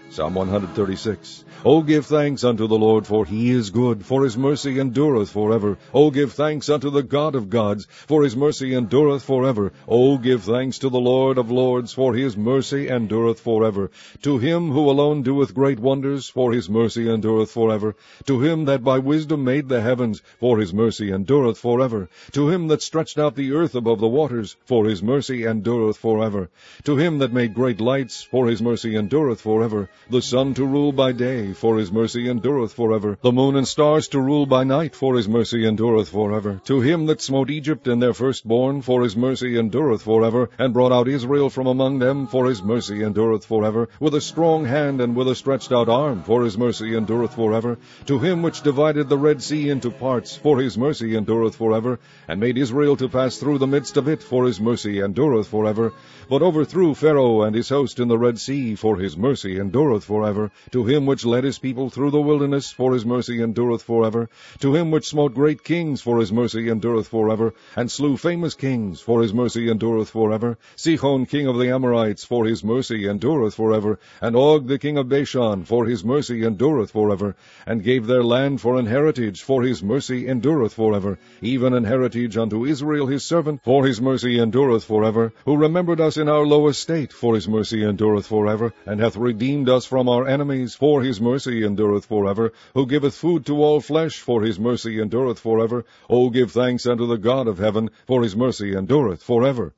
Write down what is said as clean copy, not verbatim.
Psalm 136. O give thanks unto the Lord, for he is good, for his mercy endureth forever. O give thanks unto the God of gods, for his mercy endureth forever. O give thanks to the Lord of lords, for his mercy endureth forever. To him who alone doeth great wonders, for his mercy endureth forever. To him that by wisdom made the heavens, for his mercy endureth forever. To him that stretched out the earth above the waters, for his mercy endureth forever. To him that made great lights, for his mercy endureth forever. The sun to rule by day, for his mercy endureth forever. The moon and stars to rule by night, for his mercy endureth forever. To him that smote Egypt and their firstborn, for his mercy endureth forever, and brought out Israel from among them, for his mercy endureth forever, with a strong hand and with a stretched out arm, for his mercy endureth forever. To him which divided the Red Sea into parts, for his mercy endureth forever, and made Israel to pass through the midst of it, for his mercy endureth forever, but overthrew Pharaoh and his host in the Red Sea, for his mercy endureth forever. To him which led his people through the wilderness, for his mercy endureth forever. To him which smote great kings, for his mercy endureth forever, and slew famous kings, for his mercy endureth forever. Sihon king of the Amorites, for his mercy endureth forever, and Og the king of Bashan, for his mercy endureth forever, and gave their land for an heritage, for his mercy endureth forever, even an heritage unto Israel his servant, for his mercy endureth forever, who remembered us in our low estate, for his mercy endureth forever, and hath redeemed us from our enemies, for his mercy endureth forever, who giveth food to all flesh, for his mercy endureth forever. O give thanks unto the God of heaven, for his mercy endureth forever.